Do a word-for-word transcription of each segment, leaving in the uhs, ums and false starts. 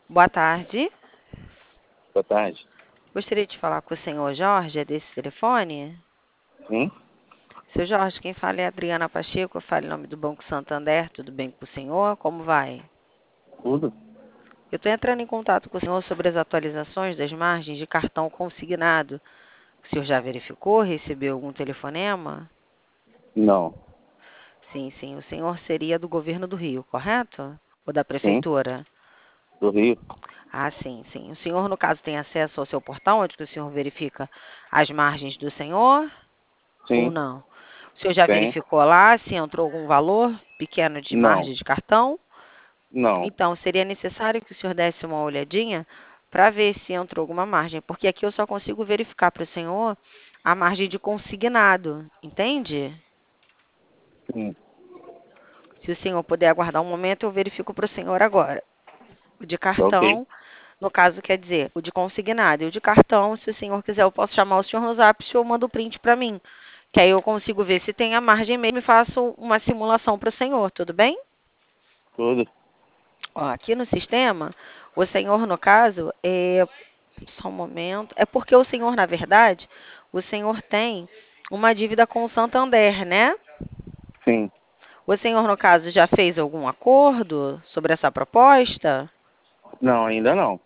Boa tarde. Boa tarde. Gostaria de falar com o senhor Jorge, é desse telefone? Sim? Seu Jorge, quem fala é a Adriana Pacheco, eu falo em nome do Banco Santander, tudo bem com o senhor? Como vai? Tudo? Eu estou entrando em contato com o senhor sobre as atualizações das margens de cartão consignado. O senhor já verificou, recebeu algum telefonema? Não. Sim, sim, o senhor seria do governo do Rio, correto? Ou da Sim? prefeitura? Do Rio? Ah, sim, sim. O senhor, no caso, tem acesso ao seu portal, onde que o senhor verifica as margens do senhor? Ou Sim? não? O senhor já Tem? verificou lá se entrou algum valor pequeno de Não. margem de cartão? Não. Então, seria necessário que o senhor desse uma olhadinha para ver se entrou alguma margem, porque aqui eu só consigo verificar para o senhor a margem de consignado, entende? Sim. Se o senhor puder aguardar um momento, eu verifico para o senhor agora. O de Tá ok. cartão, no caso, quer dizer, o de consignado. E o de cartão, se o senhor quiser, eu posso chamar o senhor no zap, o senhor manda o print para mim. Que aí eu consigo ver se tem a margem mesmo e faço uma simulação para o senhor, tudo bem? Tudo? Ó, aqui no sistema, o senhor, no caso, é. Só um momento. É porque o senhor, na verdade, o senhor tem uma dívida com o Santander, né? Sim. O senhor, no caso, já fez algum acordo sobre essa proposta? Não, ainda não.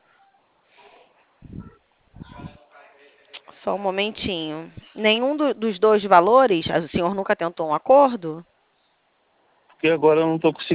Só um momentinho. Nenhum do- dos dois valores, o senhor nunca tentou um acordo? Porque agora eu não tô conseguindo